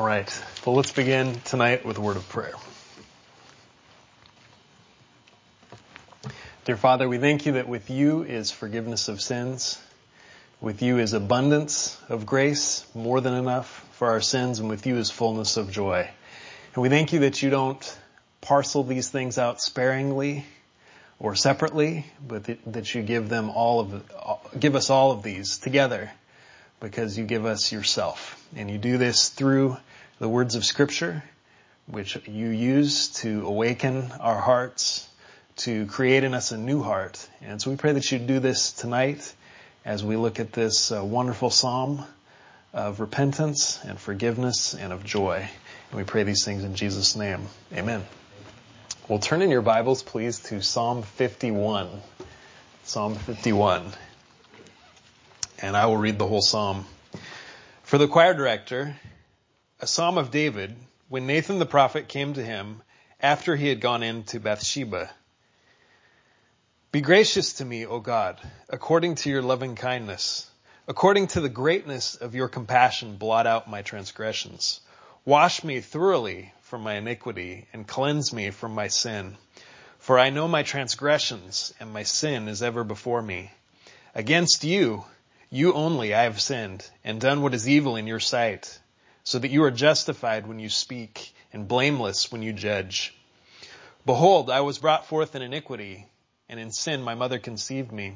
All right, well, let's begin tonight with a word of prayer. Dear Father, we thank you that with you is forgiveness of sins. With you is abundance of grace, more than enough for our sins, and with you is fullness of joy. And we thank you that you don't parcel these things out sparingly or separately, but that you give us all of these together, because you give us yourself. And you do this through the words of Scripture, which you use to awaken our hearts, to create in us a new heart. And so we pray that you do this tonight as we look at this wonderful psalm of repentance and forgiveness and of joy. And we pray these things in Jesus' name. Amen. Well, turn in your Bibles, please, to Psalm 51. Psalm 51. And I will read the whole psalm. For the choir director, a psalm of David, when Nathan the prophet came to him after he had gone in to Bathsheba. Be gracious to me, O God, according to your loving kindness. According to the greatness of your compassion, blot out my transgressions. Wash me thoroughly from my iniquity and cleanse me from my sin. For I know my transgressions, and my sin is ever before me. Against you only I have sinned and done what is evil in your sight, so that you are justified when you speak and blameless when you judge. Behold, I was brought forth in iniquity, and in sin my mother conceived me.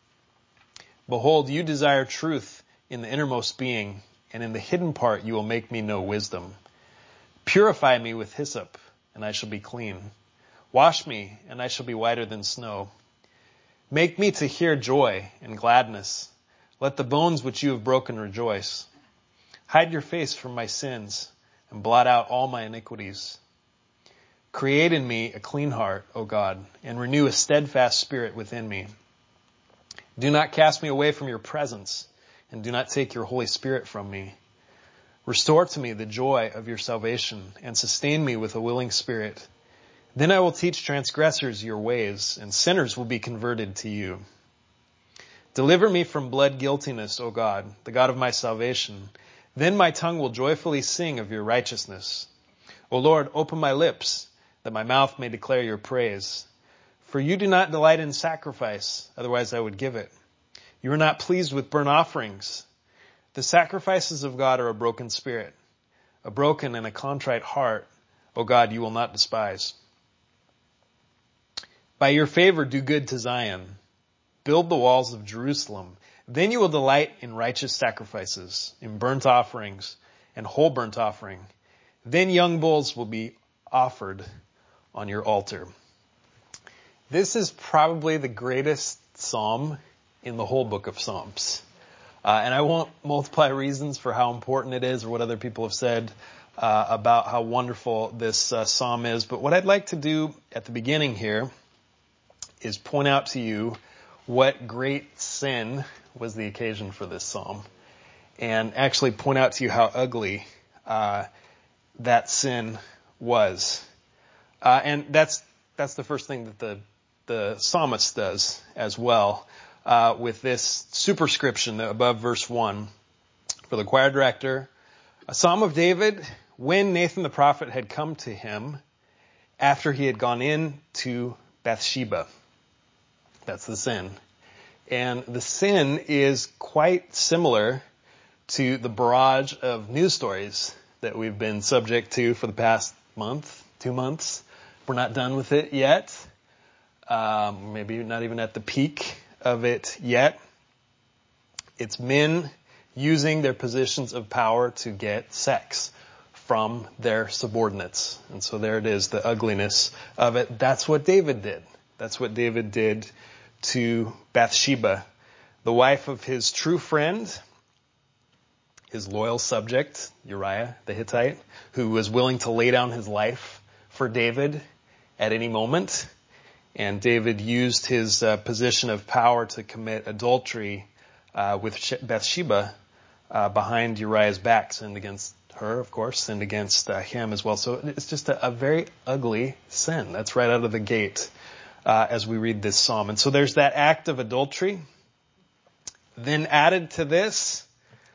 Behold, you desire truth in the innermost being, and in the hidden part you will make me know wisdom. Purify me with hyssop, and I shall be clean. Wash me, and I shall be whiter than snow. Make me to hear joy and gladness. Let the bones which you have broken rejoice. Hide your face from my sins, and blot out all my iniquities. Create in me a clean heart, O God, and renew a steadfast spirit within me. Do not cast me away from your presence, and do not take your Holy Spirit from me. Restore to me the joy of your salvation, and sustain me with a willing spirit. Then I will teach transgressors your ways, and sinners will be converted to you. Deliver me from blood guiltiness, O God, the God of my salvation. Then my tongue will joyfully sing of your righteousness. O Lord, open my lips, that my mouth may declare your praise. For you do not delight in sacrifice, otherwise I would give it. You are not pleased with burnt offerings. The sacrifices of God are a broken spirit, a broken and a contrite heart, O God, you will not despise. By your favor do good to Zion. Build the walls of Jerusalem. Then you will delight in righteous sacrifices, in burnt offerings and whole burnt offering. Then young bulls will be offered on your altar. This is probably the greatest psalm in the whole book of Psalms. And I won't multiply reasons for how important it is or what other people have said about how wonderful this psalm is. But what I'd like to do at the beginning here is point out to you what great sin was the occasion for this psalm, and actually point out to you how ugly that sin was. And that's the first thing that the psalmist does as well, with this superscription above verse 1. For the choir director, a psalm of David, when Nathan the prophet had come to him after he had gone in to Bathsheba. That's the sin. And the sin is quite similar to the barrage of news stories that we've been subject to for the past month, 2 months. We're not done with it yet. Maybe not even at the peak of it yet. It's men using their positions of power to get sex from their subordinates. And so there it is, the ugliness of it. That's what David did. That's what David did to Bathsheba, the wife of his true friend, his loyal subject, Uriah the Hittite, who was willing to lay down his life for David at any moment. And David used his position of power to commit adultery with Bathsheba behind Uriah's back, sinned against her, of course, sinned against him as well. So it's just a very ugly sin. That's right out of the gate as we read this psalm. And so there's that act of adultery. Then added to this,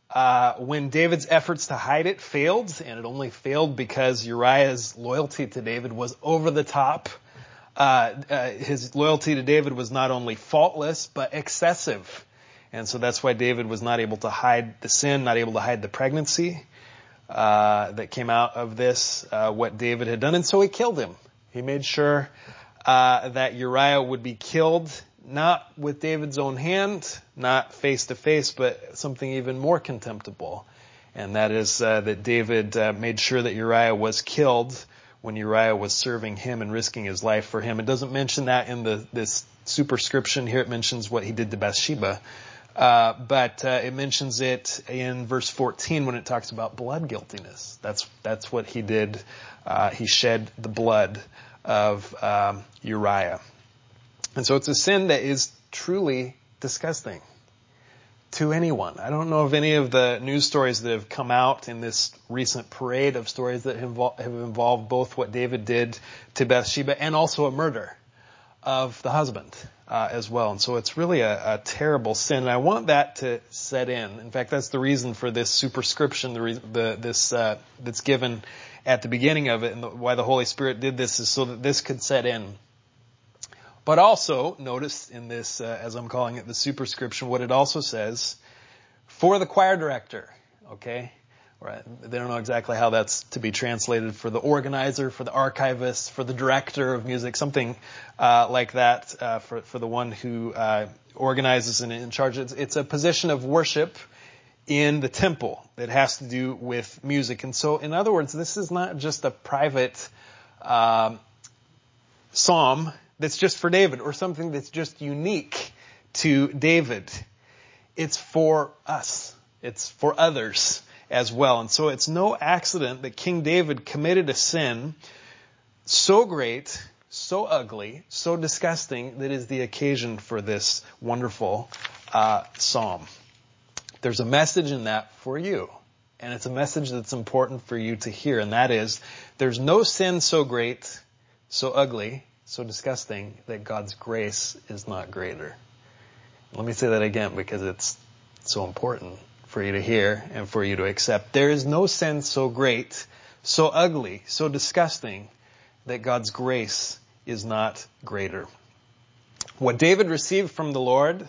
when David's efforts to hide it failed, and it only failed because Uriah's loyalty to David was over the top. His loyalty to David was not only faultless, but excessive. And so that's why David was not able to hide the sin, not able to hide the pregnancy that came out of this, what David had done. And so he killed him. He made sure that Uriah would be killed, not with David's own hand, not face to face, but something even more contemptible. And that is that David made sure that Uriah was killed when Uriah was serving him and risking his life for him. It doesn't mention that in this superscription here. It mentions what he did to Bathsheba. But it mentions it in verse 14 when it talks about blood guiltiness. That's what he did. He shed the blood of Uriah. And so it's a sin that is truly disgusting to anyone. I don't know of any of the news stories that have come out in this recent parade of stories that have involved both what David did to Bathsheba and also a murder of the husband as well. And so it's really a terrible sin. And I want that to set in. In fact, that's the reason for this superscription, that's given at the beginning of it, and why the Holy Spirit did this is so that this could set in. But also, notice in this, as I'm calling it, the superscription, what it also says, for the choir director, okay? Right. They don't know exactly how that's to be translated, for the organizer, for the archivist, for the director of music, something like that, for the one who organizes and in charge. It's a position of worship in the temple that has to do with music. And so, in other words, this is not just a private psalm that's just for David or something that's just unique to David. It's for us. It's for others as well. And so it's no accident that King David committed a sin so great, so ugly, so disgusting that is the occasion for this wonderful psalm. There's a message in that for you. And it's a message that's important for you to hear. And that is, there's no sin so great, so ugly, so disgusting that God's grace is not greater. Let me say that again because it's so important for you to hear and for you to accept. There is no sin so great, so ugly, so disgusting that God's grace is not greater. What David received from the Lord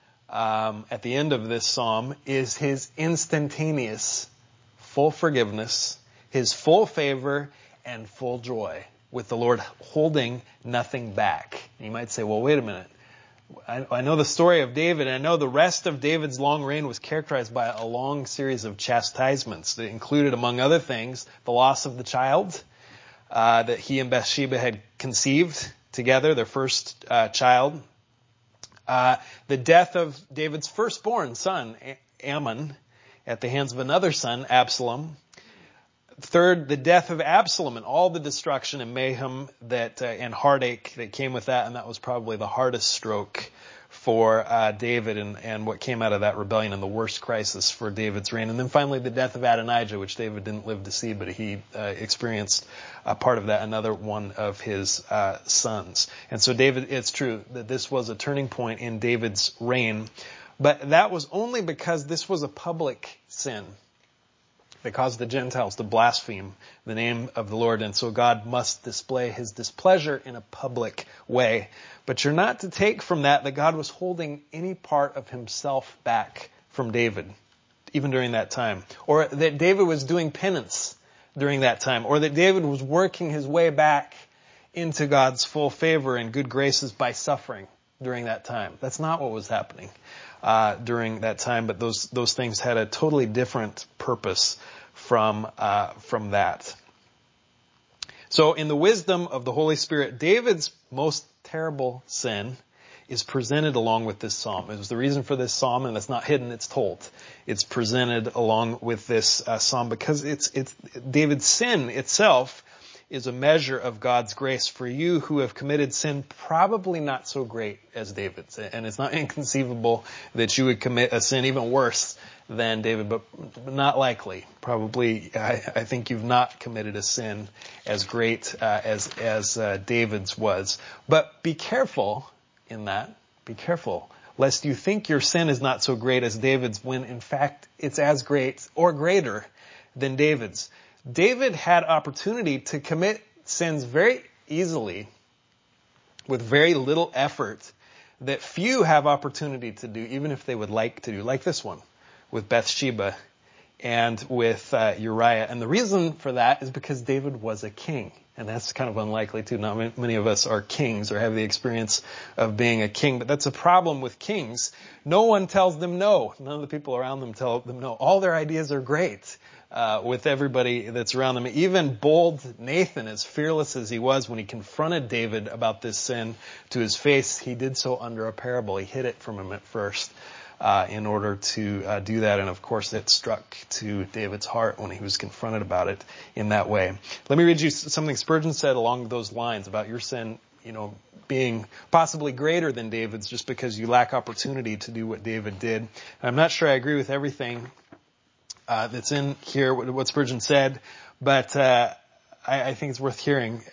at the end of this psalm is his instantaneous full forgiveness, his full favor, and full joy, with the Lord holding nothing back. You might say, well, wait a minute. I know the story of David, and I know the rest of David's long reign was characterized by a long series of chastisements that included, among other things, the loss of the child that he and Bathsheba had conceived together, their first child. The death of David's firstborn son, Ammon, at the hands of another son, Absalom. Third, the death of Absalom and all the destruction and mayhem and heartache that came with that, and that was probably the hardest stroke for David and what came out of that rebellion and the worst crisis for David's reign. And then finally, the death of Adonijah, which David didn't live to see, but he experienced a part of that, another one of his sons. And so David, it's true that this was a turning point in David's reign, but that was only because this was a public sin that caused the Gentiles to blaspheme the name of the Lord. And so God must display his displeasure in a public way. But you're not to take from that God was holding any part of himself back from David, even during that time. Or that David was doing penance during that time. Or that David was working his way back into God's full favor and good graces by suffering during that time. That's not what was happening during that time, but those things had a totally different purpose from that. So in the wisdom of the Holy Spirit, David's most terrible sin is presented along with this psalm. It was the reason for this psalm, and it's not hidden, it's told. It's presented along with this psalm because it's David's sin itself is a measure of God's grace for you who have committed sin probably not so great as David's. And it's not inconceivable that you would commit a sin even worse than David, but not likely. Probably, I think you've not committed a sin as great as David's was. But be careful in that. Be careful. lest you think your sin is not so great as David's, when in fact it's as great or greater than David's. David had opportunity to commit sins very easily with very little effort that few have opportunity to do, even if they would like to do, like this one with Bathsheba and with Uriah. And the reason for that is because David was a king. And that's kind of unlikely too. Not many of us are kings or have the experience of being a king. But that's a problem with kings. No one tells them no. None of the people around them tell them no. All their ideas are great with everybody that's around them. Even bold Nathan, as fearless as he was when he confronted David about this sin to his face, he did so under a parable. He hid it from him at first. In order to do that. And of course, it struck to David's heart when he was confronted about it in that way. Let me read you something Spurgeon said along those lines about your sin, being possibly greater than David's just because you lack opportunity to do what David did. I'm not sure I agree with everything that's in here, what Spurgeon said, but I think it's worth hearing.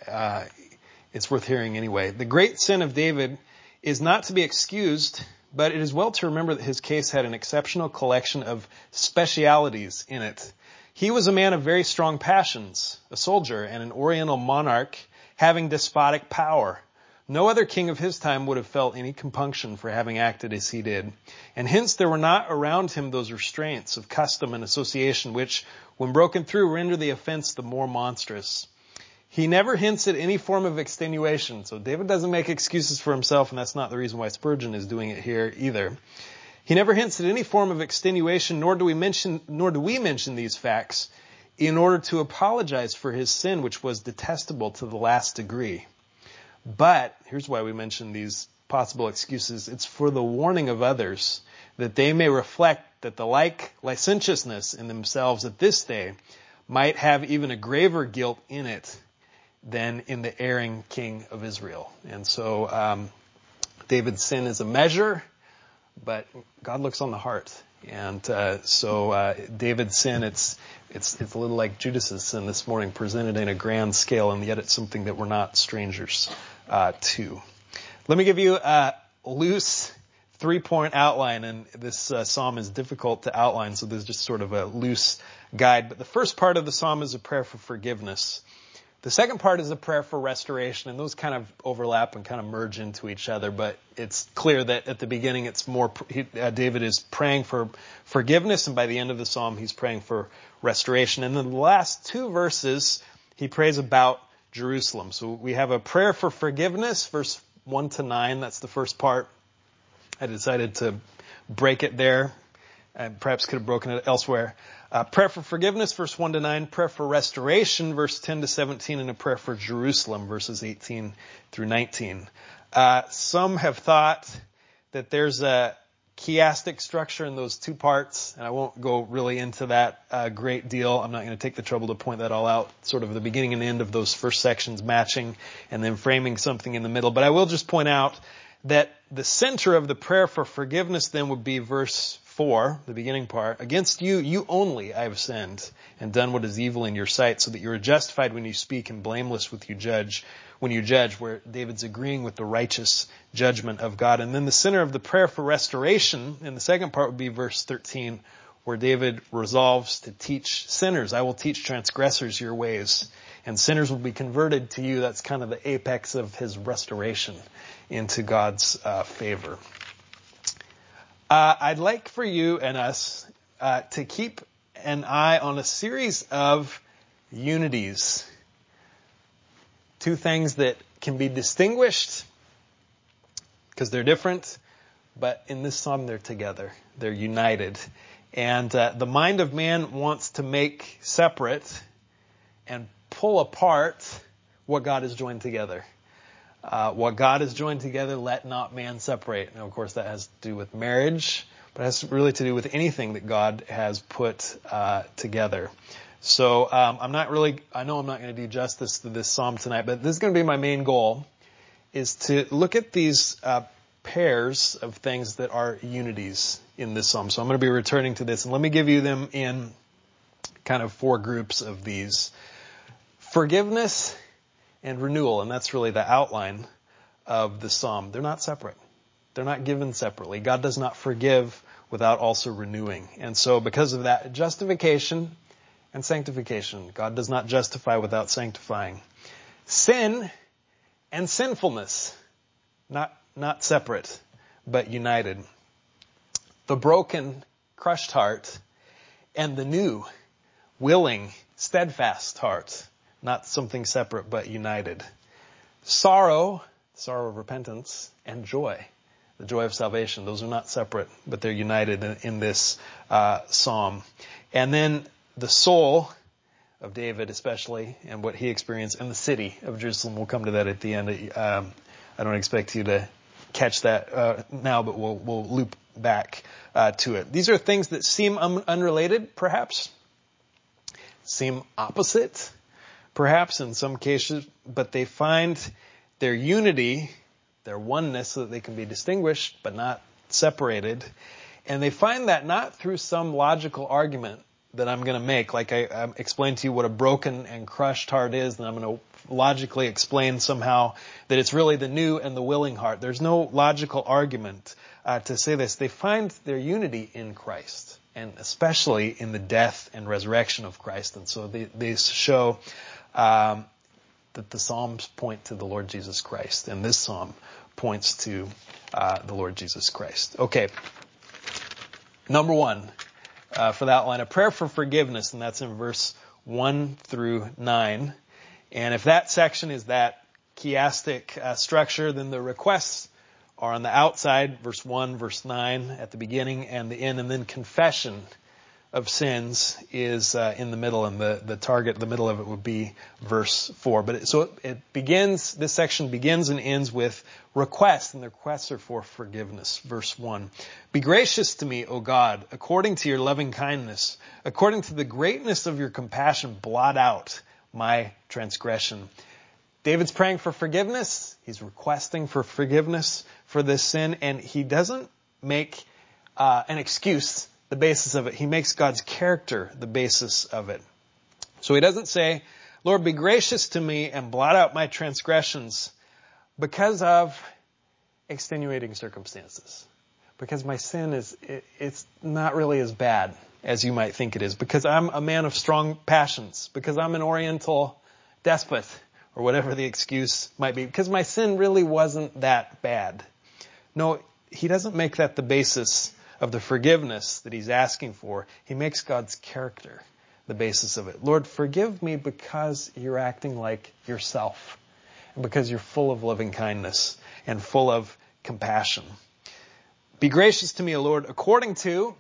It's worth hearing anyway. The great sin of David is not to be excused, but it is well to remember that his case had an exceptional collection of specialities in it. He was a man of very strong passions, a soldier and an oriental monarch having despotic power. No other king of his time would have felt any compunction for having acted as he did. And hence there were not around him those restraints of custom and association which, when broken through, render the offense the more monstrous. He never hints at any form of extenuation. So David doesn't make excuses for himself, and that's not the reason why Spurgeon is doing it here either. He never hints at any form of extenuation, nor do we mention these facts in order to apologize for his sin, which was detestable to the last degree. But here's why we mention these possible excuses. It's for the warning of others, that they may reflect that the like licentiousness in themselves at this day might have even a graver guilt in it than in the erring king of Israel. And so David's sin is a measure, but God looks on the heart. And so David's sin, it's a little like Judas's sin this morning, presented in a grand scale, and yet it's something that we're not strangers to. Let me give you a loose 3-point outline, and this psalm is difficult to outline, so there's just sort of a loose guide. But the first part of the psalm is a prayer for forgiveness. The second part is a prayer for restoration, and those kind of overlap and kind of merge into each other, but it's clear that at the beginning it's more, David is praying for forgiveness, and by the end of the psalm he's praying for restoration. And then the last 2 verses, he prays about Jerusalem. So we have a prayer for forgiveness, verse 1 to 9, that's the first part. I decided to break it there. I perhaps could have broken it elsewhere. Prayer for forgiveness, verse 1 to 9. Prayer for restoration, verse 10 to 17. And a prayer for Jerusalem, verses 18 through 19. Some have thought that there's a chiastic structure in those 2 parts. And I won't go really into that a great deal. I'm not going to take the trouble to point that all out. Sort of the beginning and end of those first sections matching and then framing something in the middle. But I will just point out that the center of the prayer for forgiveness then would be verse 4, the beginning part. Against you, you only, I have sinned and done what is evil in your sight, so that you are justified when you speak and blameless when you judge, where David's agreeing with the righteous judgment of God. And then the center of the prayer for restoration in the second part would be verse 13, where David resolves to teach sinners. I will teach transgressors your ways, and sinners will be converted to you. That's kind of the apex of his restoration into God's favor. I'd like for you and us to keep an eye on a series of unities. 2 things that can be distinguished because they're different, but in this psalm they're together. They're united. And the mind of man wants to make separate and pull apart what God has joined together. What God has joined together, let not man separate. Now, of course, that has to do with marriage, but it has really to do with anything that God has put together. So I know I'm not going to do justice to this psalm tonight, but this is going to be my main goal, is to look at these pairs of things that are unities in this psalm. So I'm going to be returning to this, and let me give you them in kind of 4 groups of these. Forgiveness and renewal, and that's really the outline of the psalm. They're not separate. They're not given separately. God does not forgive without also renewing. And so because of that, justification and sanctification. God does not justify without sanctifying. Sin and sinfulness, not separate, but united. The broken, crushed heart and the new, willing, steadfast heart, not something separate, but united. Sorrow of repentance, and joy, the joy of salvation. Those are not separate, but they're united in this psalm. And then the soul of David especially, and what he experienced, and the city of Jerusalem. We'll come to that at the end. I don't expect you to catch that now, but we'll loop back to it. These are things that seem unrelated, perhaps, seem opposite, perhaps in some cases, but they find their unity, their oneness, so that they can be distinguished but not separated. And they find that not through some logical argument that I'm going to make, like I explained to you what a broken and crushed heart is, and I'm going to logically explain somehow that it's really the new and the willing heart. There's no logical argument to say this. They find their unity in Christ, and especially in the death and resurrection of Christ. And so they show that the Psalms point to the Lord Jesus Christ, and this Psalm points to the Lord Jesus Christ. Okay, number one for that line, a prayer for forgiveness, and that's in verse 1 through 9. And if that section is that chiastic structure, then the requests are on the outside, verse 1, verse 9 at the beginning and the end, and then confession of sins is in the middle, and the target, the middle of it would be verse 4. But it begins, this section begins and ends with requests, and the requests are for forgiveness. Verse 1. Be gracious to me, O God, according to your loving kindness, according to the greatness of your compassion, blot out my transgression. David's praying for forgiveness. He's requesting for forgiveness for this sin, and he doesn't make an excuse the basis of it. He makes God's character the basis of it. So he doesn't say, Lord, be gracious to me and blot out my transgressions because of extenuating circumstances. Because my sin it's not really as bad as you might think it is. Because I'm a man of strong passions. Because I'm an Oriental despot, or whatever the excuse might be. Because my sin really wasn't that bad. No, he doesn't make that the basis of the forgiveness that he's asking for. He makes God's character the basis of it. Lord, forgive me because you're acting like yourself, and because you're full of loving kindness and full of compassion. Be gracious to me, O Lord, according to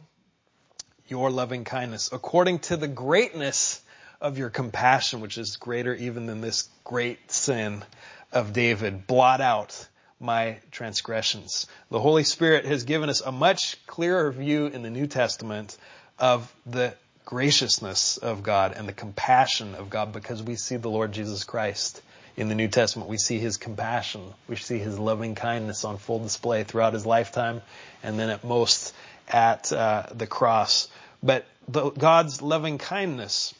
your loving kindness, according to the greatness of your compassion, which is greater even than this great sin of David. Blot out my transgressions. The Holy Spirit has given us a much clearer view in the New Testament of the graciousness of God and the compassion of God, because we see the Lord Jesus Christ in the New Testament. We see his compassion. We see his loving kindness on full display throughout his lifetime, and then at most at the cross. But God's loving kindness,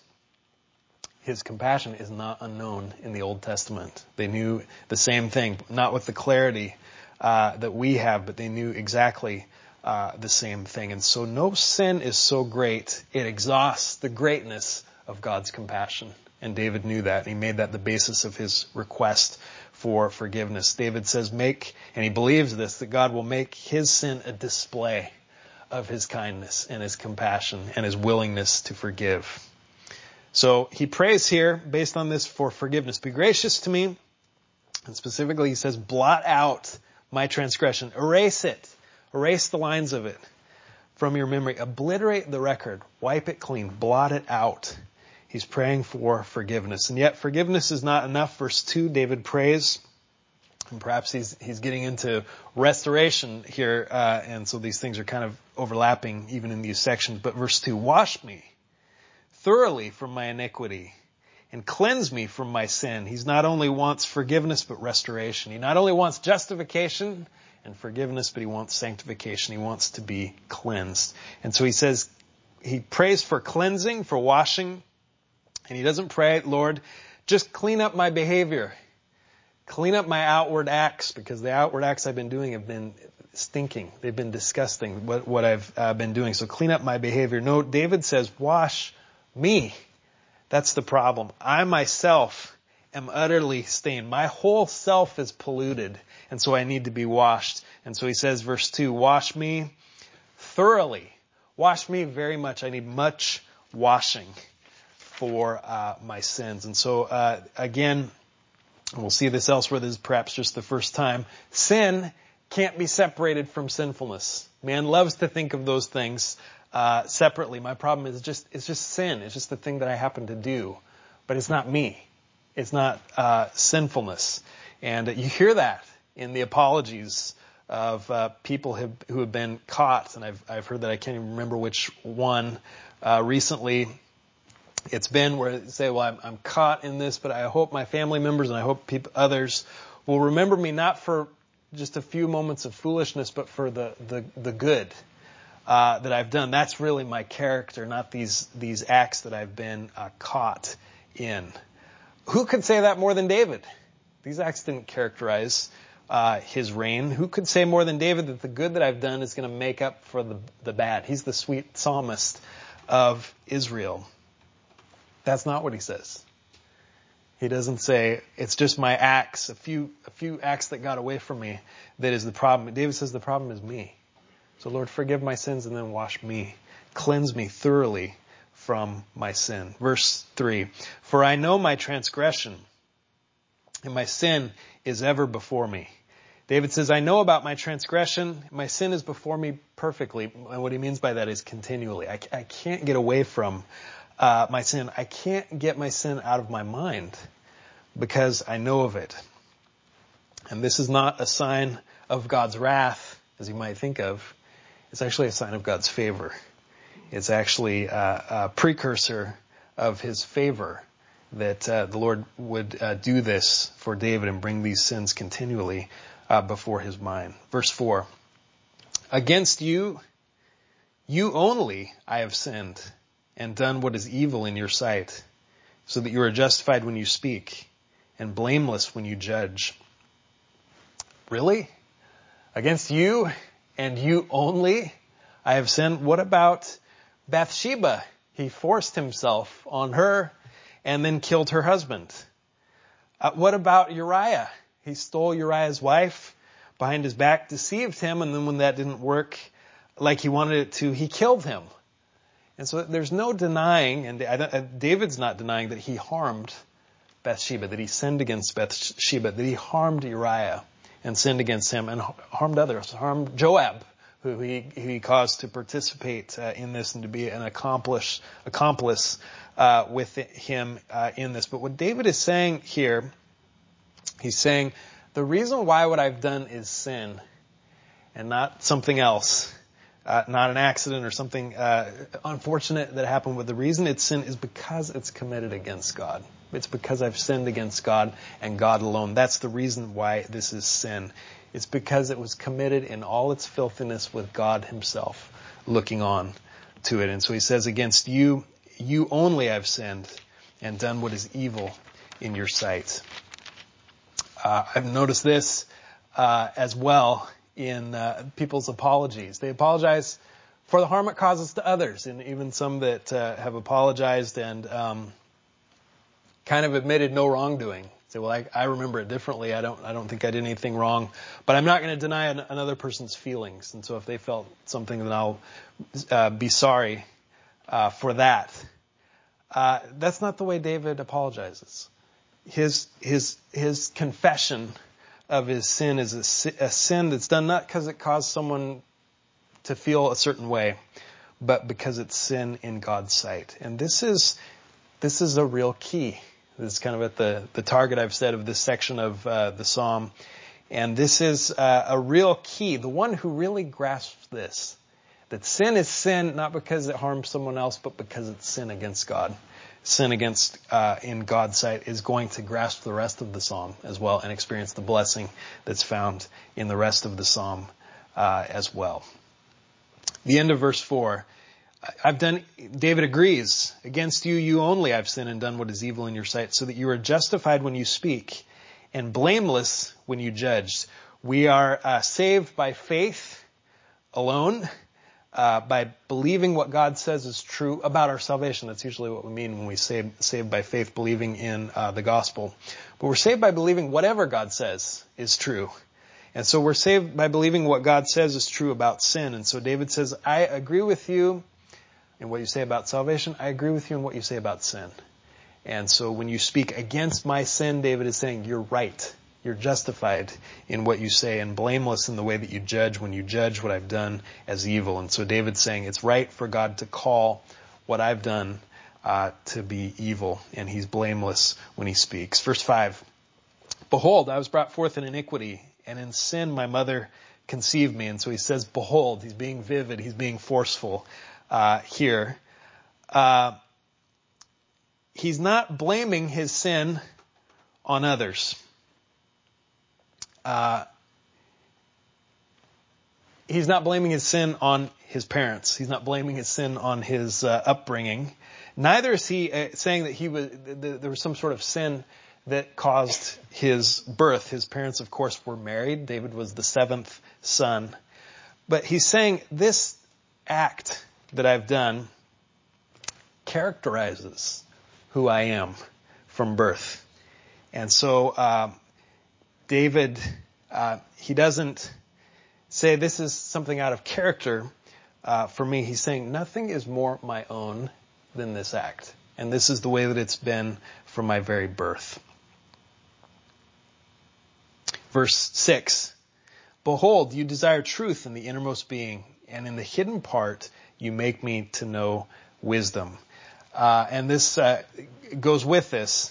his compassion, is not unknown in the Old Testament. They knew the same thing, not with the clarity that we have, but they knew exactly the same thing. And so no sin is so great, it exhausts the greatness of God's compassion. And David knew that. He made that the basis of his request for forgiveness. David says, and he believes this, that God will make his sin a display of his kindness and his compassion and his willingness to forgive. So he prays here, based on this, for forgiveness. Be gracious to me. And specifically he says, blot out my transgression. Erase it. Erase the lines of it from your memory. Obliterate the record. Wipe it clean. Blot it out. He's praying for forgiveness. And yet forgiveness is not enough. Verse 2, David prays. And perhaps he's getting into restoration here. And so these things are kind of overlapping even in these sections. But verse 2, wash me thoroughly from my iniquity and cleanse me from my sin. He not only wants forgiveness, but restoration. He not only wants justification and forgiveness, but he wants sanctification. He wants to be cleansed. And so he prays for cleansing, for washing. And he doesn't pray, Lord, just clean up my behavior. Clean up my outward acts, because the outward acts I've been doing have been stinking. They've been disgusting, what I've been doing. So clean up my behavior. No, David says, wash me. That's the problem. I myself am utterly stained. My whole self is polluted, and so I need to be washed. And so he says, verse 2, wash me thoroughly. Wash me very much. I need much washing for my sins. And so, again, we'll see this elsewhere. This is perhaps just the first time. Sin can't be separated from sinfulness. Man loves to think of those things separately. My problem is it's just sin. It's just the thing that I happen to do. But it's not me. It's not sinfulness. And you hear that in the apologies of people who have been caught. And I've heard that. I can't even remember which one recently. It's been where they say, well, I'm caught in this, but I hope my family members and I hope others will remember me not for just a few moments of foolishness, but for the good that I've done. That's really my character, not these acts that I've been caught in. Who could say that more than David? These acts didn't characterize his reign. Who could say more than David that the good that I've done is going to make up for the bad? He's the sweet psalmist of Israel. That's not what he says. He doesn't say, it's just my acts, a few acts that got away from me that is the problem. David says the problem is me. So Lord, forgive my sins and then wash me. Cleanse me thoroughly from my sin. Verse 3, for I know my transgression and my sin is ever before me. David says, I know about my transgression. My sin is before me perfectly. And what he means by that is continually. I can't get away from my sin. I can't get my sin out of my mind because I know of it. And this is not a sign of God's wrath, as you might think of. It's actually a sign of God's favor. It's actually a precursor of his favor that the Lord would do this for David and bring these sins continually before his mind. Verse 4, against you, you only I have sinned and done what is evil in your sight, so that you are justified when you speak and blameless when you judge. Really? Against you and you only I have sinned? What about Bathsheba? He forced himself on her and then killed her husband. What about Uriah? He stole Uriah's wife behind his back, deceived him, and then when that didn't work like he wanted it to, he killed him. And so there's no denying, and David's not denying that he harmed Bathsheba, that he sinned against Bathsheba, that he harmed Uriah and sinned against him and harmed others, harmed Joab, who he caused to participate in this and to be an accomplice with him in this. But what David is saying here, he's saying, the reason why what I've done is sin and not something else, not an accident or something unfortunate that happened, but the reason it's sin is because it's committed against God. It's because I've sinned against God and God alone. That's the reason why this is sin. It's because it was committed in all its filthiness with God himself looking on to it. And so he says, against you, you only I've sinned and done what is evil in your sight. I've noticed this as well in people's apologies. They apologize for the harm it causes to others, and even some that have apologized and kind of admitted no wrongdoing. Say, well, I remember it differently. I don't think I did anything wrong, but I'm not going to deny another person's feelings. And so if they felt something, then I'll be sorry for that. That's not the way David apologizes. His confession of his sin is a sin that's done not because it caused someone to feel a certain way, but because it's sin in God's sight. And this is a real key. This is kind of at the target, I've said, of this section of the Psalm. And this is a real key. The one who really grasps this, that sin is sin not because it harms someone else, but because it's sin against God. Sin against in God's sight is going to grasp the rest of the Psalm as well and experience the blessing that's found in the rest of the Psalm as well. The end of verse 4. David agrees, against you, you only I've sinned and done what is evil in your sight, so that you are justified when you speak and blameless when you judge. We are saved by faith alone, by believing what God says is true about our salvation. That's usually what we mean when we say saved by faith, believing in the gospel. But we're saved by believing whatever God says is true. And so we're saved by believing what God says is true about sin. And so David says, I agree with you in what you say about salvation. I agree with you in what you say about sin. And so when you speak against my sin, David is saying, you're right. You're justified in what you say and blameless in the way that you judge when you judge what I've done as evil. And so David's saying it's right for God to call what I've done to be evil. And he's blameless when he speaks. Verse 5, behold, I was brought forth in iniquity, and in sin my mother conceived me. And so he says, behold, he's being vivid, he's being forceful here. He's not blaming his sin on others. He's not blaming his sin on his parents. He's not blaming his sin on his upbringing. Neither is he saying that there was some sort of sin that caused his birth. His parents, of course, were married. David was the seventh son. But he's saying this act that I've done characterizes who I am from birth. And so David, he doesn't say this is something out of character for me. He's saying nothing is more my own than this act. And this is the way that it's been from my very birth. Verse 6, behold, you desire truth in the innermost being, and in the hidden part you make me to know wisdom. And this goes with this.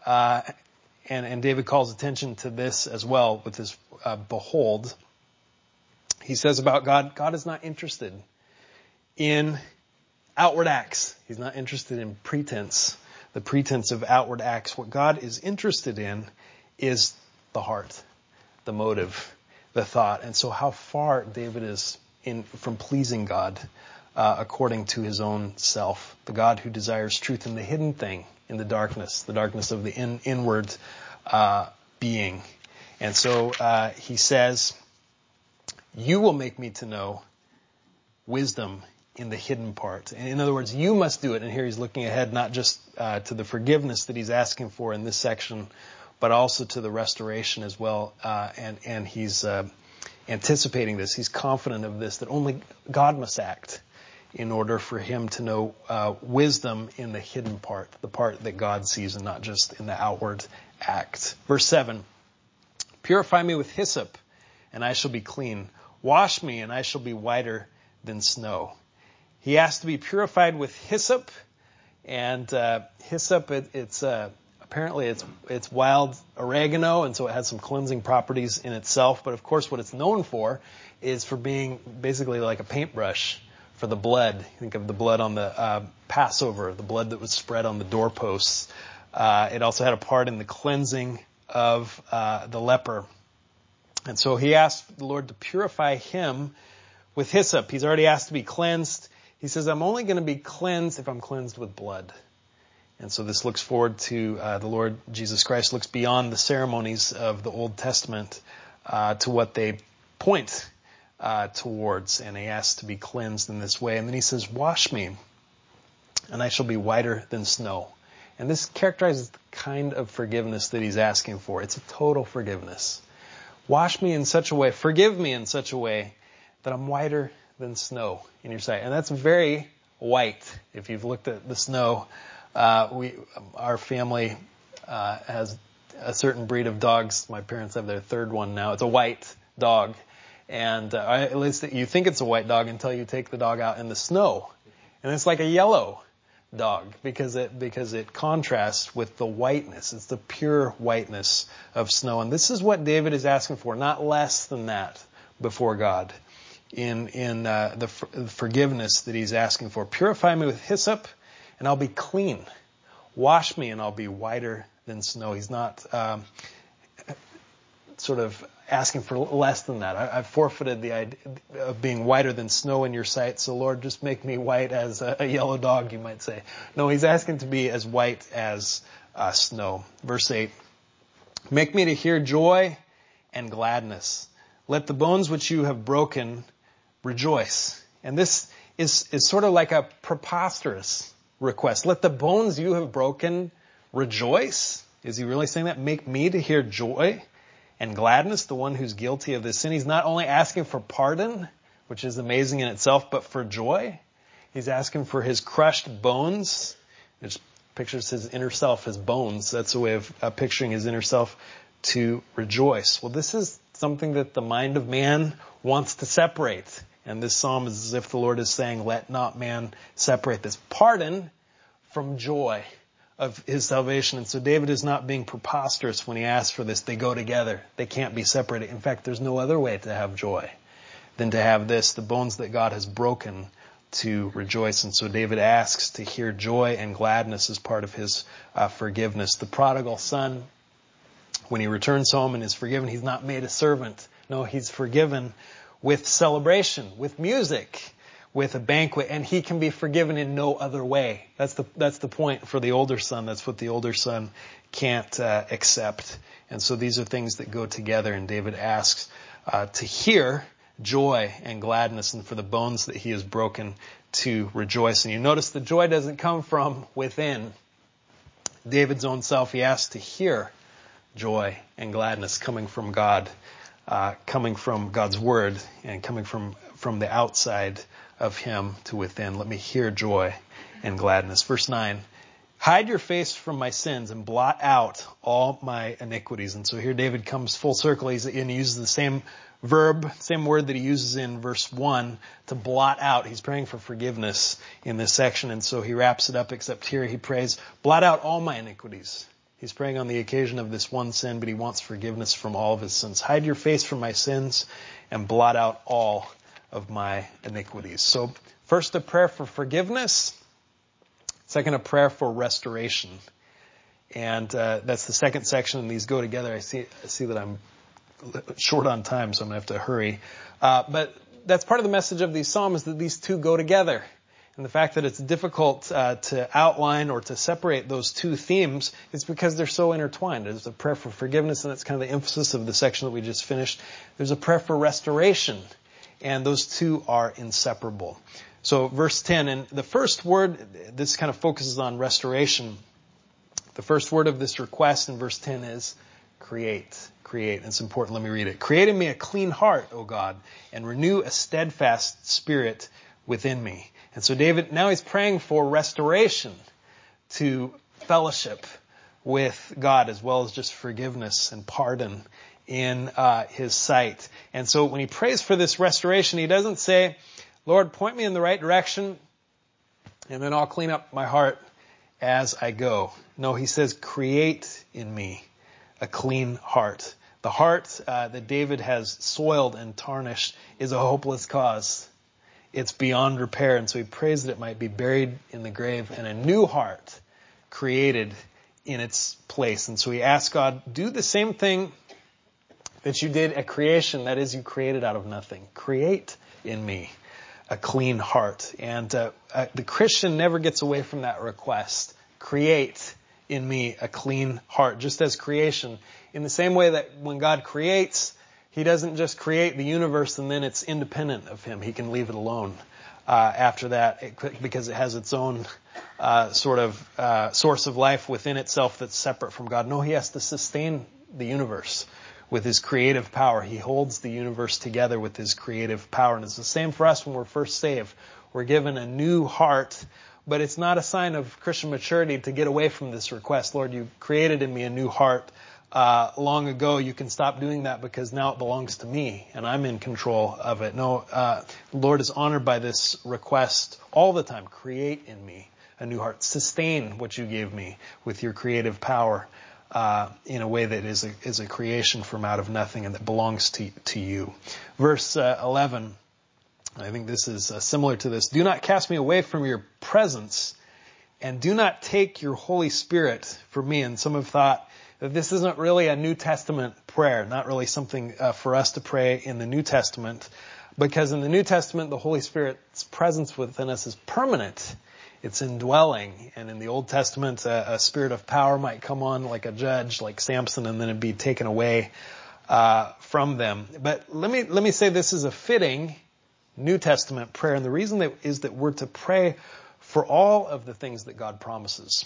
And David calls attention to this as well with his behold. He says about God, God is not interested in outward acts. He's not interested in pretense, the pretense of outward acts. What God is interested in is the heart, the motive, the thought. And so how far David is from pleasing God according to his own self, the God who desires truth in the hidden thing, in the darkness of the inward being. And so he says, you will make me to know wisdom in the hidden part. And in other words, you must do it. And here he's looking ahead not just to the forgiveness that he's asking for in this section, but also to the restoration as well. And he's anticipating this. He's confident of this, that only God must act in order for him to know wisdom in the hidden part, the part that God sees and not just in the outward act. Verse 7, purify me with hyssop, and I shall be clean. Wash me, and I shall be whiter than snow. He asked to be purified with hyssop, and hyssop, apparently it's wild oregano, and so it has some cleansing properties in itself. But of course, what it's known for is for being basically like a paintbrush for the blood. Think of the blood on the Passover, the blood that was spread on the doorposts. It also had a part in the cleansing of the leper. And so he asked the Lord to purify him with hyssop. He's already asked to be cleansed. He says, I'm only going to be cleansed if I'm cleansed with blood. And so this looks forward to the Lord Jesus Christ, looks beyond the ceremonies of the Old Testament to what they point towards. And he asks to be cleansed in this way. And then he says, wash me, and I shall be whiter than snow. And this characterizes the kind of forgiveness that he's asking for. It's a total forgiveness. Wash me in such a way, forgive me in such a way that I'm whiter than snow in your sight. And that's very white. If you've looked at the snow, our family has a certain breed of dogs. My parents have their third one now. It's a white dog. And at least you think it's a white dog until you take the dog out in the snow. And it's like a yellow dog because it contrasts with the whiteness. It's the pure whiteness of snow. And this is what David is asking for, not less than that before God in the forgiveness that he's asking for. Purify me with hyssop and I'll be clean. Wash me and I'll be whiter than snow. He's not sort of asking for less than that. I've forfeited the idea of being whiter than snow in your sight, so Lord, just make me white as a yellow dog, you might say. No, he's asking to be as white as snow. Verse 8, make me to hear joy and gladness. Let the bones which you have broken rejoice. And this is sort of like a preposterous request. Let the bones you have broken rejoice. Is he really saying that? Make me to hear joy and gladness, the one who's guilty of this sin. He's not only asking for pardon, which is amazing in itself, but for joy. He's asking for his crushed bones, which pictures his inner self as bones. That's a way of picturing his inner self to rejoice. Well, this is something that the mind of man wants to separate. And this psalm is as if the Lord is saying, let not man separate this pardon from joy of his salvation. And so David is not being preposterous when he asks for this. They go together. They can't be separated. In fact, there's no other way to have joy than to have this, the bones that God has broken, to rejoice. And so David asks to hear joy and gladness as part of his forgiveness. The prodigal son, when he returns home and is forgiven, he's not made a servant. No, he's forgiven with celebration, with music, with a banquet, and he can be forgiven in no other way. That's the point for the older son. That's what the older son can't accept. And so these are things that go together, and David asks to hear joy and gladness, and for the bones that he has broken to rejoice. And you notice the joy doesn't come from within David's own self. He asks to hear joy and gladness coming from God, coming from God's word, and coming from the outside of him to within. Let me hear joy and gladness. Verse 9, hide your face from my sins and blot out all my iniquities. And so here David comes full circle, and he uses the same verb, same word that he uses in verse 1 to blot out. He's praying for forgiveness in this section, and so he wraps it up, except here he prays, blot out all my iniquities. He's praying on the occasion of this one sin, but he wants forgiveness from all of his sins. Hide your face from my sins and blot out all of my iniquities. So first, a prayer for forgiveness. Second, a prayer for restoration. And that's the second section, and these go together. I see that I'm short on time, so I'm going to have to hurry. But that's part of the message of these psalms, that these two go together. And the fact that it's difficult to outline or to separate those two themes is because they're so intertwined. There's a prayer for forgiveness, and that's kind of the emphasis of the section that we just finished. There's a prayer for restoration, and those two are inseparable. So verse 10, and the first word, this kind of focuses on restoration. The first word of this request in verse 10 is create. Create. It's important. Let me read it. Create in me a clean heart, O God, and renew a steadfast spirit within me. And so David, now he's praying for restoration to fellowship with God, as well as just forgiveness and pardon in his sight. And so when he prays for this restoration, he doesn't say, Lord, point me in the right direction, and then I'll clean up my heart as I go. No, he says, create in me a clean heart. The heart that David has soiled and tarnished is a hopeless cause. It's beyond repair, and so he prays that it might be buried in the grave and a new heart created in its place. And so he asks God, do the same thing that you did at creation, that is, you created out of nothing. Create in me a clean heart. And the Christian never gets away from that request. Create in me a clean heart, just as creation. In the same way that when God creates, he doesn't just create the universe and then it's independent of him. He can leave it alone after that because it has its own source of life within itself that's separate from God. No, he has to sustain the universe with his creative power. He holds the universe together with his creative power. And it's the same for us when we're first saved. We're given a new heart, but it's not a sign of Christian maturity to get away from this request. Lord, you created in me a new heart long ago. You can stop doing that because now it belongs to me and I'm in control of it. No, the Lord is honored by this request all the time. Create in me a new heart. Sustain what you gave me with your creative power in a way that is a creation from out of nothing and that belongs to you. Verse 11, I think this is similar to this. Do not cast me away from your presence, and do not take your Holy Spirit from me. And some have thought that this isn't really a New Testament prayer, not really something for us to pray in the New Testament, because in the New Testament, the Holy Spirit's presence within us is permanent. It's indwelling. And in the Old Testament, a spirit of power might come on like a judge, like Samson, and then it'd be taken away. from them. But let me say this is a fitting New Testament prayer, and the reason is that we're to pray for all of the things that God promises.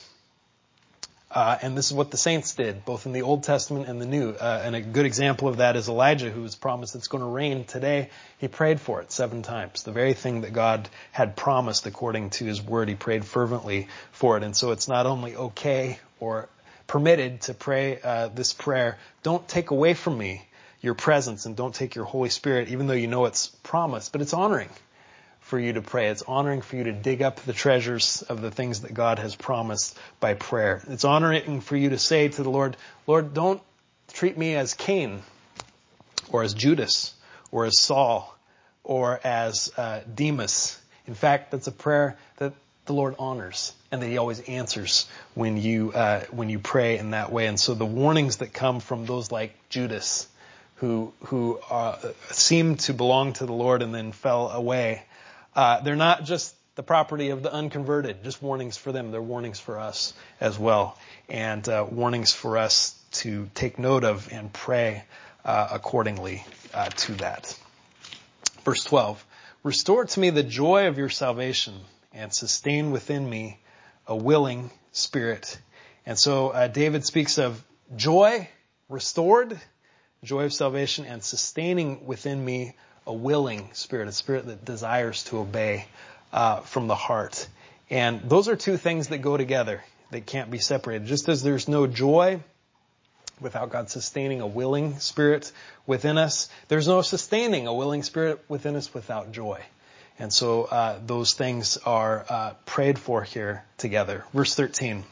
And this is what the saints did, both in the Old Testament and the New. And a good example of that is Elijah, who was promised it's going to rain today. He prayed for it 7 times. The very thing that God had promised according to his word, he prayed fervently for it. And so it's not only okay or permitted to pray this prayer, don't take away from me your presence and don't take your Holy Spirit, even though you know it's promised, but it's honoring for you to pray. It's honoring for you to dig up the treasures of the things that God has promised by prayer. It's honoring for you to say to the Lord, Lord, don't treat me as Cain or as Judas or as Saul or as Demas. In fact, that's a prayer that the Lord honors and that he always answers when you pray in that way. And so the warnings that come from those like Judas who seemed to belong to the Lord and then fell away, they're not just the property of the unconverted, just warnings for them. They're warnings for us as well, and warnings for us to take note of and pray accordingly to that. Verse 12, restore to me the joy of your salvation and sustain within me a willing spirit. And so David speaks of joy restored, joy of salvation, and sustaining within me a willing spirit, a spirit that desires to obey from the heart. And those are two things that go together. They can't be separated. Just as there's no joy without God sustaining a willing spirit within us, there's no sustaining a willing spirit within us without joy. And so those things are prayed for here together. Verse 13.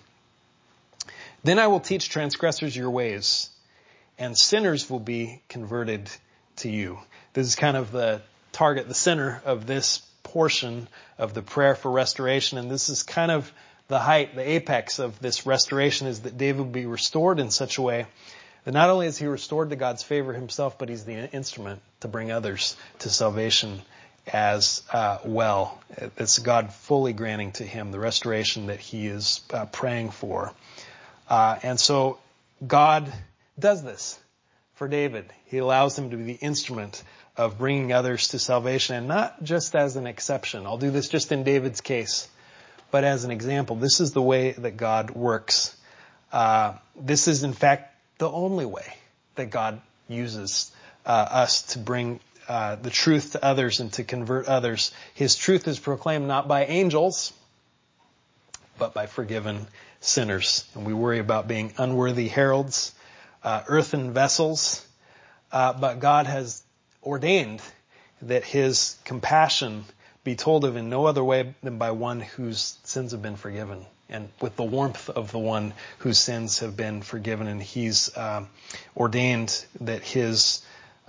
Then I will teach transgressors your ways, and sinners will be converted to you. This is kind of the target, the center of this portion of the prayer for restoration. And this is kind of the height, the apex of this restoration, is that David will be restored in such a way that not only is he restored to God's favor himself, but he's the instrument to bring others to salvation as well. It's God fully granting to him the restoration that he is praying for. And so God does this for David. He allows him to be the instrument of bringing others to salvation, and not just as an exception. I'll do this just in David's case, but as an example. This is the way that God works. This is, in fact, the only way that God uses us to bring the truth to others and to convert others. His truth is proclaimed not by angels, but by forgiven sinners. And we worry about being unworthy heralds, earthen vessels, but God has ordained that his compassion be told of in no other way than by one whose sins have been forgiven, and with the warmth of the one whose sins have been forgiven. And he's ordained that his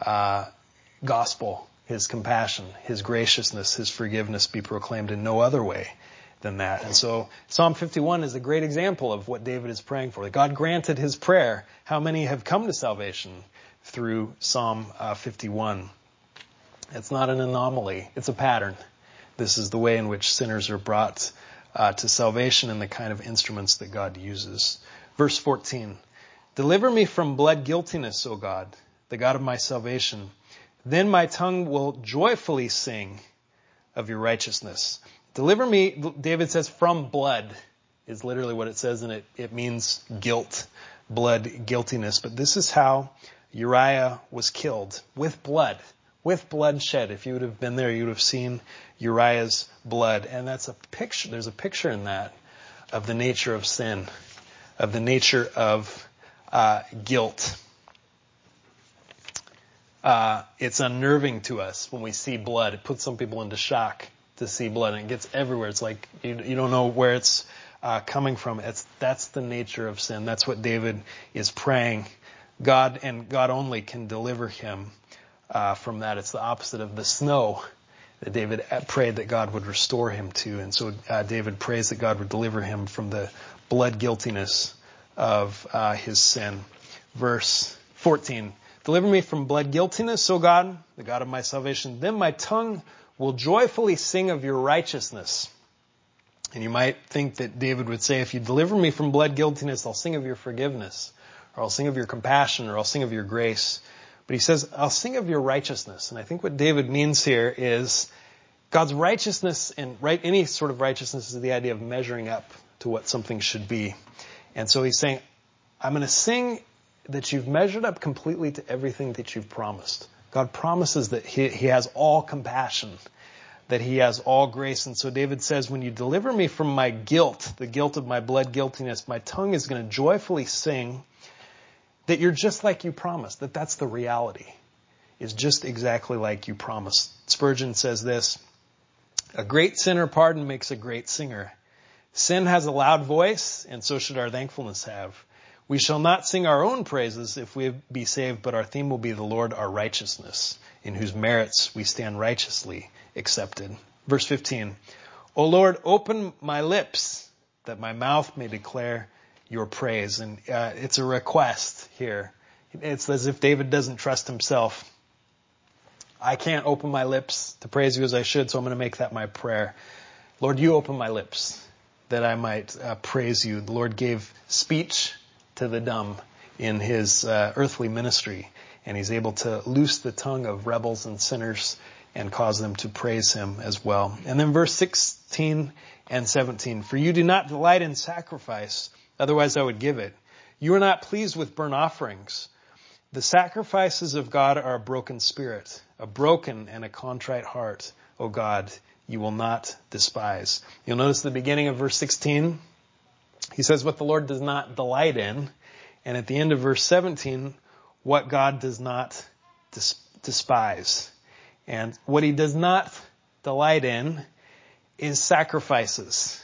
gospel, his compassion, his graciousness, his forgiveness be proclaimed in no other way than that. And so Psalm 51 is a great example of what David is praying for. God granted his prayer. How many have come to salvation through Psalm 51? It's not an anomaly. It's a pattern. This is the way in which sinners are brought to salvation and the kind of instruments that God uses. Verse 14, deliver me from blood guiltiness, O God, the God of my salvation. Then my tongue will joyfully sing of your righteousness. Deliver me, David says, from blood is literally what it says, and it means guilt, blood, guiltiness. But this is how Uriah was killed, with bloodshed. If you would have been there, you would have seen Uriah's blood. And that's a picture, there's a picture in that of the nature of sin, of the nature of guilt. It's unnerving to us when we see blood. It puts some people into shock to see blood, and it gets everywhere. It's like you don't know where it's coming from. That's the nature of sin. That's what David is praying. God and God only can deliver him from that. It's the opposite of the snow that David prayed that God would restore him to. And so David prays that God would deliver him from the blood guiltiness of his sin. Verse 14, deliver me from blood guiltiness, O God, the God of my salvation. Then my tongue will joyfully sing of your righteousness. And you might think that David would say, if you deliver me from blood guiltiness, I'll sing of your forgiveness, or I'll sing of your compassion, or I'll sing of your grace. But he says, I'll sing of your righteousness. And I think what David means here is God's righteousness, and any sort of righteousness is the idea of measuring up to what something should be. And so he's saying, I'm going to sing that you've measured up completely to everything that you've promised. God promises that he has all compassion, that he has all grace. And so David says, when you deliver me from my guilt, the guilt of my blood guiltiness, my tongue is going to joyfully sing that you're just like you promised, that that's the reality, is just exactly like you promised. Spurgeon says this, a great sinner pardon makes a great singer. Sin has a loud voice, and so should our thankfulness have. We shall not sing our own praises if we be saved, but our theme will be the Lord our righteousness, in whose merits we stand righteously accepted. Verse 15, O Lord, open my lips, that my mouth may declare your praise. And it's a request here. It's as if David doesn't trust himself. I can't open my lips to praise you as I should, so I'm going to make that my prayer. Lord, you open my lips that I might praise you. The Lord gave speech to the dumb in his earthly ministry, and he's able to loose the tongue of rebels and sinners and cause them to praise him as well. And then verse 16 and 17, for you do not delight in sacrifice, otherwise I would give it. You are not pleased with burnt offerings. The sacrifices of God are a broken spirit, a broken and a contrite heart, O God, you will not despise. You'll notice the beginning of verse 16. He says what the Lord does not delight in. And at the end of verse 17, what God does not despise. And what he does not delight in is sacrifices.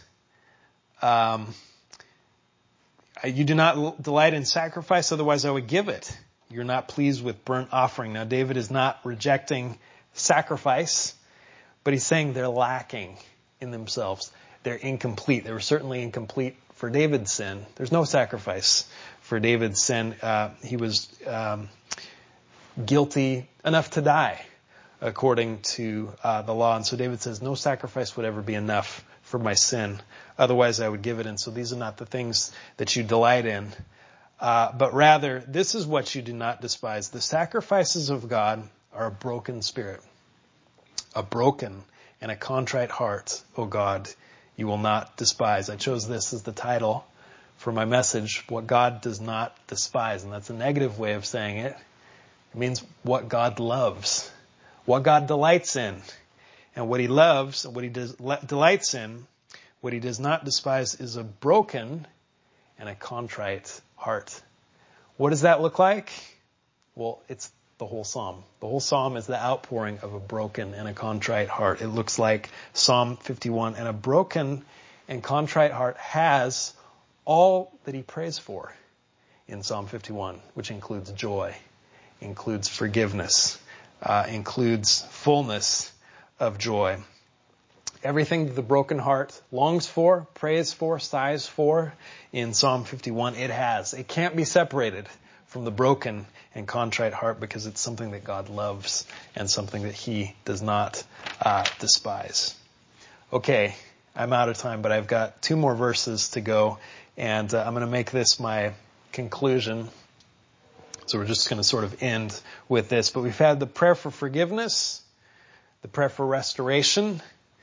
You do not delight in sacrifice, otherwise I would give it. You're not pleased with burnt offering. Now, David is not rejecting sacrifice, but he's saying they're lacking in themselves. They're incomplete. They were certainly incomplete for David's sin. There's no sacrifice for David's sin. He was guilty enough to die, according to the law. And so David says, no sacrifice would ever be enough for my sin. Otherwise, I would give it. And so these are not the things that you delight in. But rather, this is what you do not despise. The sacrifices of God are a broken spirit, a broken and a contrite heart, O God, you will not despise. I chose this as the title for my message, what God does not despise. And that's a negative way of saying it. It means what God loves, what God delights in. And what he loves, what he delights in, what he does not despise is a broken and a contrite heart. What does that look like? Well, it's the whole psalm. The whole psalm is the outpouring of a broken and a contrite heart. It looks like Psalm 51. And a broken and contrite heart has all that he prays for in Psalm 51, which includes joy, includes forgiveness, includes fullness of joy. Everything the broken heart longs for, prays for, sighs for in Psalm 51, it has. It can't be separated from the broken and contrite heart because it's something that God loves and something that he does not despise. Okay, I'm out of time, but I've got 2 more verses to go, and I'm going to make this my conclusion. So we're just going to sort of end with this. But we've had the prayer for forgiveness, the prayer for restoration,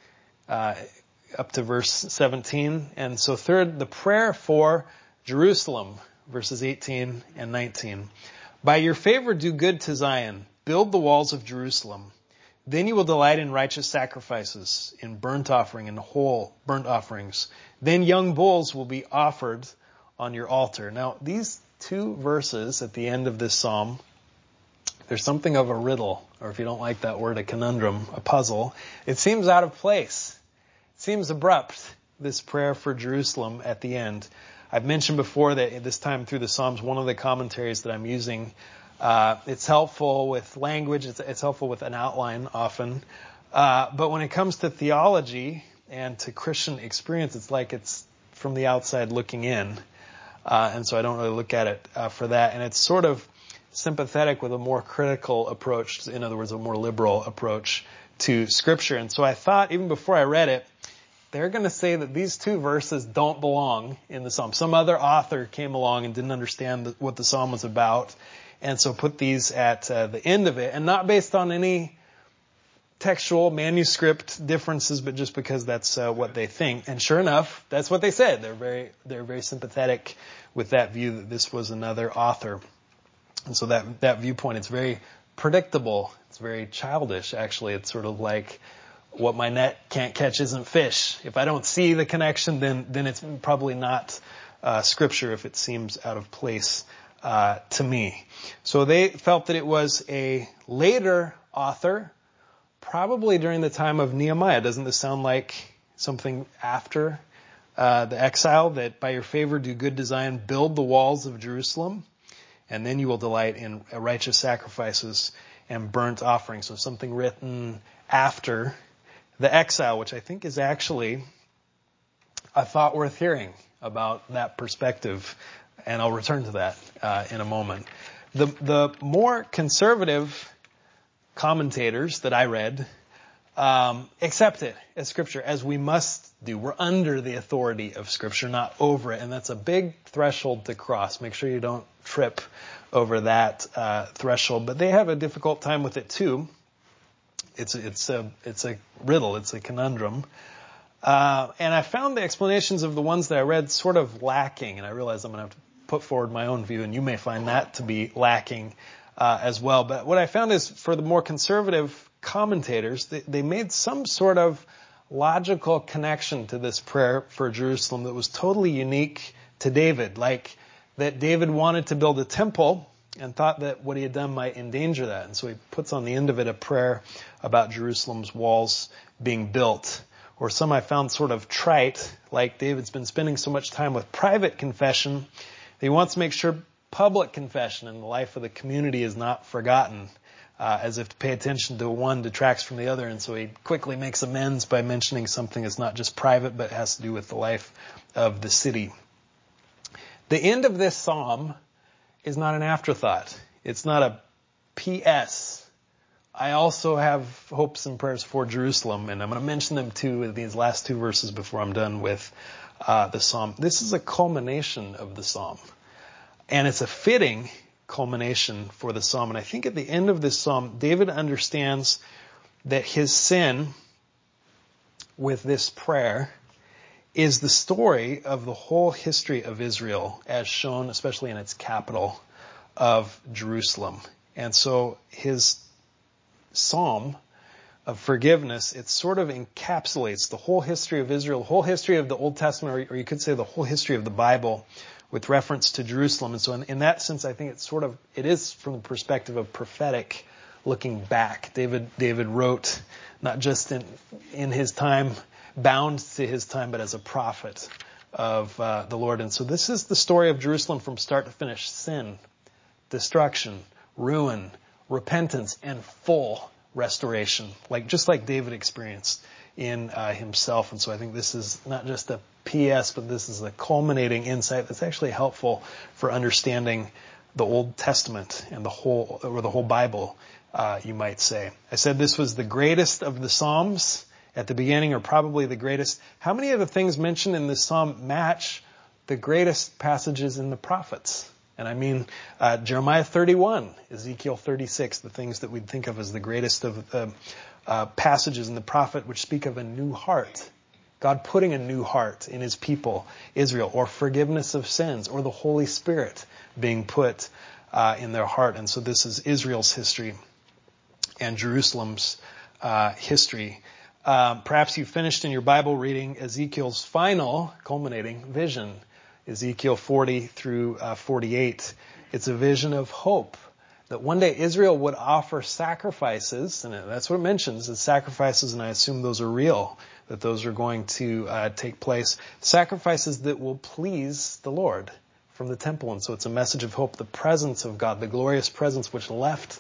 up to verse 17. And so third, the prayer for Jerusalem, verses 18 and 19. By your favor do good to Zion, build the walls of Jerusalem. Then you will delight in righteous sacrifices, in burnt offering and whole burnt offerings. Then young bulls will be offered on your altar. Now, these 2 verses at the end of this psalm, there's something of a riddle, or if you don't like that word, a conundrum, a puzzle. It seems out of place. It seems abrupt, this prayer for Jerusalem at the end. I've mentioned before that this time through the Psalms, one of the commentaries that I'm using, it's helpful with language, it's helpful with an outline often. But when it comes to theology and to Christian experience, it's like it's from the outside looking in. And so I don't really look at it for that. And it's sort of sympathetic with a more critical approach, in other words, a more liberal approach to Scripture. And so I thought, even before I read it, they're going to say that these 2 verses don't belong in the psalm. Some other author came along and didn't understand what the psalm was about And so put these at the end of it, and not based on any textual manuscript differences, but just because that's what they think. And sure enough, that's what they said. They're very sympathetic with that view that this was another author. And so that viewpoint, it's very predictable. It's very childish, actually. It's sort of like, what my net can't catch isn't fish. If I don't see the connection, then it's probably not Scripture if it seems out of place to me. So they felt that it was a later author, probably during the time of Nehemiah. Doesn't this sound like something after the exile? That by your favor do good design, build the walls of Jerusalem, and then you will delight in righteous sacrifices and burnt offerings. So something written after the exile, which I think is actually a thought worth hearing about that perspective, and I'll return to that in a moment. The more conservative commentators that I read accept it as Scripture, as we must do. We're under the authority of Scripture, not over it, and that's a big threshold to cross. Make sure you don't trip over that threshold, but they have a difficult time with it too. It's a riddle. It's a conundrum. And I found the explanations of the ones that I read sort of lacking, and I realize I'm going to have to put forward my own view, and you may find that to be lacking as well. But what I found is, for the more conservative commentators, they made some sort of logical connection to this prayer for Jerusalem that was totally unique to David, like that David wanted to build a temple and thought that what he had done might endanger that. And so he puts on the end of it a prayer about Jerusalem's walls being built. Or some I found sort of trite, like David's been spending so much time with private confession that he wants to make sure public confession in the life of the community is not forgotten, as if to pay attention to one detracts from the other. And so he quickly makes amends by mentioning something that's not just private, but has to do with the life of the city. The end of this psalm is not an afterthought. It's not a P.S. I also have hopes and prayers for Jerusalem, and I'm going to mention them too in these last two verses before I'm done with the psalm. This is a culmination of the psalm, and it's a fitting culmination for the psalm. And I think at the end of this psalm, David understands that his sin with this prayer is the story of the whole history of Israel, as shown especially in its capital of Jerusalem. And so his psalm of forgiveness, it sort of encapsulates the whole history of Israel, the whole history of the Old Testament, or you could say the whole history of the Bible with reference to Jerusalem. And so in that sense, I think it is from the perspective of prophetic looking back. David wrote not just in his time, bound to his time, but as a prophet of the Lord. And so this is the story of Jerusalem from start to finish: sin, destruction, ruin, repentance, and full restoration, just like David experienced in himself. And so I think this is not just a P.S., but this is a culminating insight that's actually helpful for understanding the Old Testament and the whole Bible, you might say. I said this was the greatest of the Psalms at the beginning, or probably the greatest. How many of the things mentioned in this psalm match the greatest passages in the prophets? And I mean Jeremiah 31, Ezekiel 36, the things that we'd think of as the greatest of the passages in the prophet, which speak of a new heart. God putting a new heart in his people, Israel, or forgiveness of sins, or the Holy Spirit being put in their heart. And so this is Israel's history and Jerusalem's history. Perhaps you finished in your Bible reading Ezekiel's final culminating vision, Ezekiel 40 through 48. It's a vision of hope, that one day Israel would offer sacrifices, and that's what it mentions, is sacrifices, and I assume those are real, that those are going to take place, sacrifices that will please the Lord from the temple. And so it's a message of hope, the presence of God, the glorious presence which left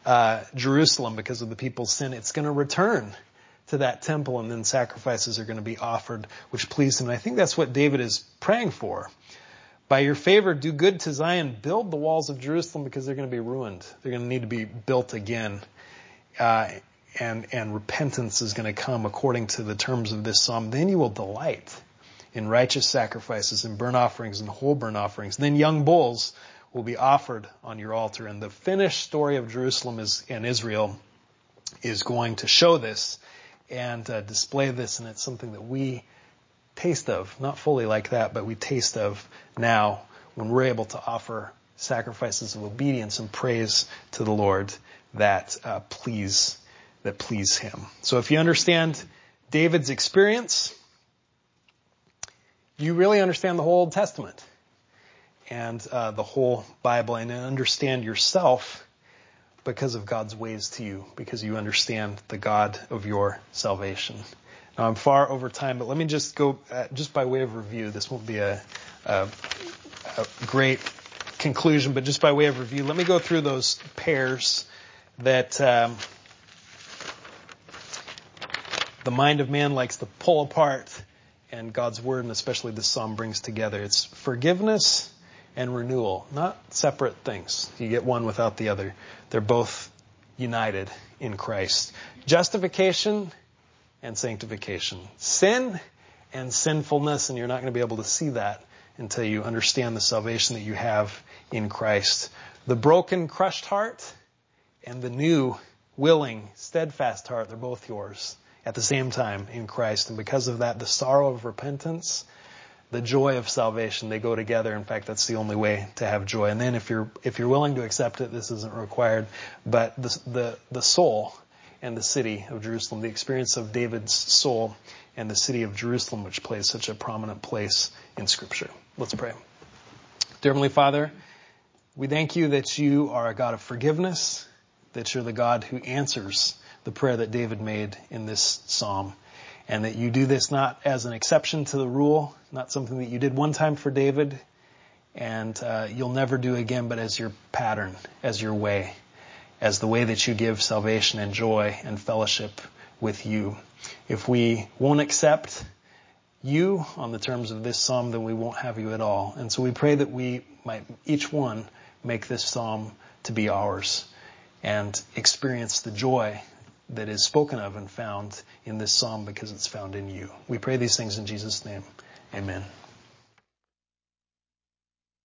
Jerusalem because of the people's sin. It's going to return to that temple, and then sacrifices are going to be offered which please him. And I think that's what David is praying for. By your favor, do good to Zion, build the walls of Jerusalem, because they're going to be ruined. They're going to need to be built again. And repentance is going to come according to the terms of this psalm. Then you will delight in righteous sacrifices and burnt offerings and whole burnt offerings. Then young bulls will be offered on your altar. And the finished story of Jerusalem and Israel is going to show this and display this, and it's something that we taste of, not fully like that, but we taste of now when we're able to offer sacrifices of obedience and praise to the Lord that please Him. So if you understand David's experience, you really understand the whole Old Testament and the whole Bible, and understand yourself because of God's ways to you, because you understand the God of your salvation. Now, I'm far over time, but let me just go, just by way of review. This won't be a great conclusion, but just by way of review, let me go through those pairs that the mind of man likes to pull apart, and God's Word, and especially this psalm, brings together. It's forgiveness and renewal, not separate things. You get one without the other. They're both united in Christ. Justification and sanctification. Sin and sinfulness, and you're not going to be able to see that until you understand the salvation that you have in Christ. The broken, crushed heart and the new, willing, steadfast heart, they're both yours at the same time in Christ. And because of that, the sorrow of repentance, the joy of salvation, they go together. In fact, that's the only way to have joy. And then if you're willing to accept it, this isn't required, but the soul and the city of Jerusalem, the experience of David's soul and the city of Jerusalem, which plays such a prominent place in Scripture. Let's pray. Dear Heavenly Father, we thank you that you are a God of forgiveness, that you're the God who answers the prayer that David made in this psalm, and that you do this not as an exception to the rule, not something that you did one time for David and you'll never do again, but as your pattern, as your way, as the way that you give salvation and joy and fellowship with you. If we won't accept you on the terms of this psalm, then we won't have you at all. And so we pray that we might each one make this psalm to be ours and experience the joy that is spoken of and found in this psalm because it's found in you. We pray these things in Jesus' name. Amen.